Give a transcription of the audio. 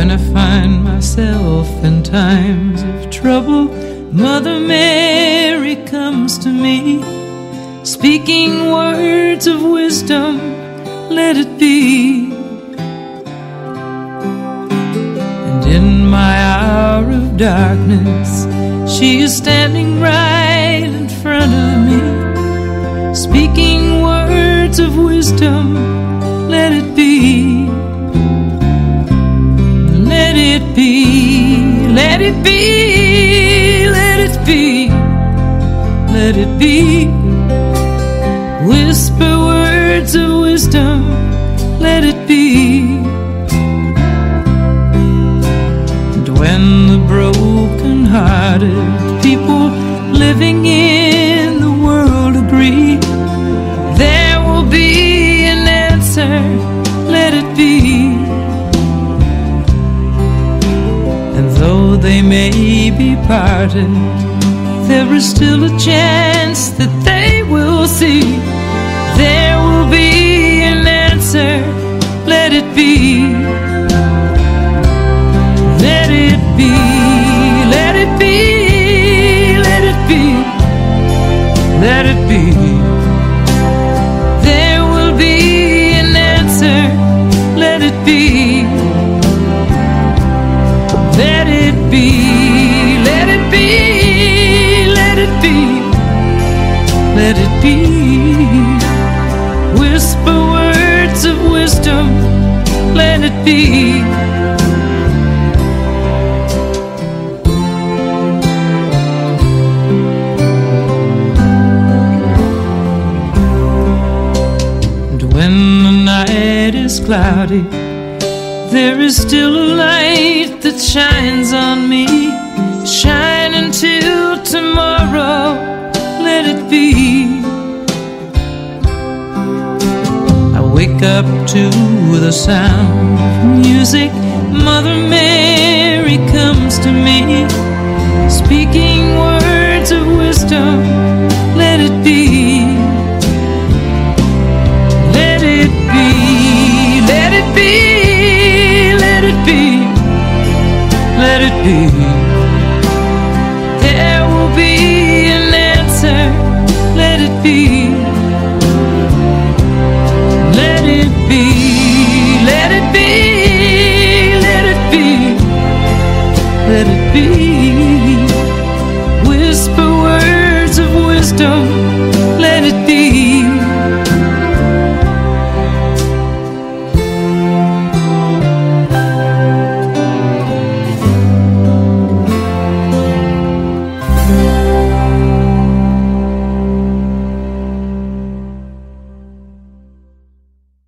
When I find myself in times of trouble, Mother Mary comes to me, speaking words of wisdom, let it be. And in my hour of darkness, she is standing right in front of me, speaking words of wisdom, let it be. Let it be, let it be, let it be, let it be. Whisper words of wisdom, let it be. And when the broken-hearted people living in the world agree, there will be an answer, let it be. And though they may be parted, there is still a chance that they will see. There will be an answer, let it be. Let it be, let it be, let it be, let it be. There will be an answer, let it be. Let it be, let it be, let it be, let it be. Whisper words of wisdom, let it be. And when the night is cloudy, there is still a light that shines on me. Shine until tomorrow, let it be. I wake up to the sound of music. Mother Mary comes to me, speaking words of wisdom, let it be. Let it be, let it be, let it be, let it be.